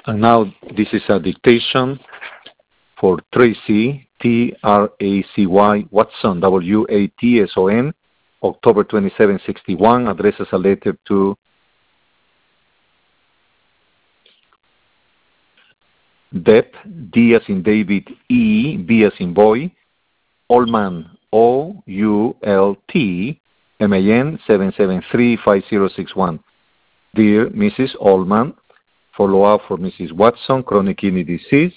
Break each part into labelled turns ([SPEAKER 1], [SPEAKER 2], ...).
[SPEAKER 1] And now this is a dictation for Tracy, Tracy Watson, Watson, October 27, 61, addresses a letter to Deb, D as in David, E, B as in boy, Oultman, Oultman, 773-5061. Dear Mrs. Oultman, follow-up for Mrs. Watson, chronic kidney disease.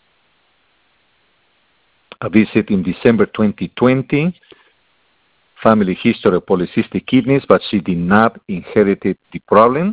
[SPEAKER 1] A visit in December 2020. Family history of polycystic kidneys, but she did not inherit the problem.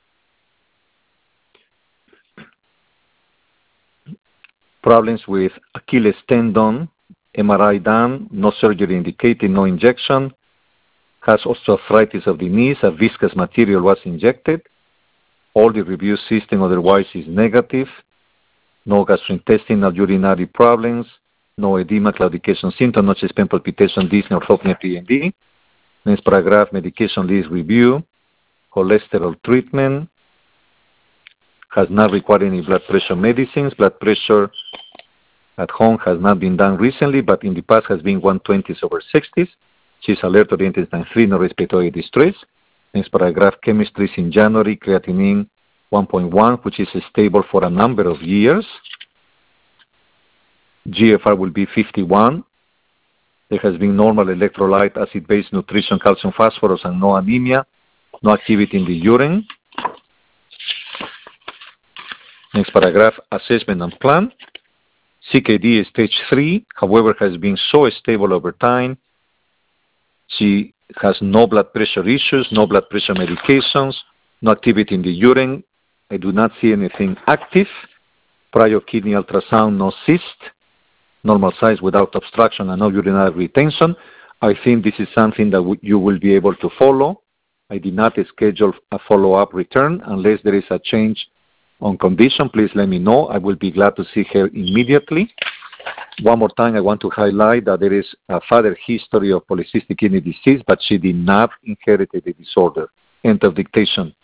[SPEAKER 1] Problems with Achilles tendon, MRI done, no surgery indicated, no injection. Has osteoarthritis of the knees, a viscous material was injected. All the review system otherwise is negative. No gastrointestinal urinary problems. No edema, claudication symptom, no chest pain, palpitation, dyspnea, orthopnea, PND. Next paragraph, medication list review. Cholesterol treatment. Has not required any blood pressure medicines. Blood pressure at home has not been done recently, but in the past has been 120/60. She's alert-oriented and 3, no respiratory distress. Next paragraph, chemistries in January, creatinine 1.1, which is stable for a number of years. GFR will be 51. There has been normal electrolyte, acid-base nutrition, calcium, phosphorus, and no anemia. No activity in the urine. Next paragraph, assessment and plan. CKD is stage 3, however, has been so stable over time. She has no blood pressure issues, no blood pressure medications, no activity in the urine. I do not see anything active. Prior kidney ultrasound, no cyst. Normal size without obstruction and no urinary retention. I think this is something that you will be able to follow. I did not schedule a follow-up return unless there is a change on condition. Please let me know. I will be glad to see her immediately. One more time, I want to highlight that there is a father history of polycystic kidney disease, but she did not inherit the disorder. End of dictation.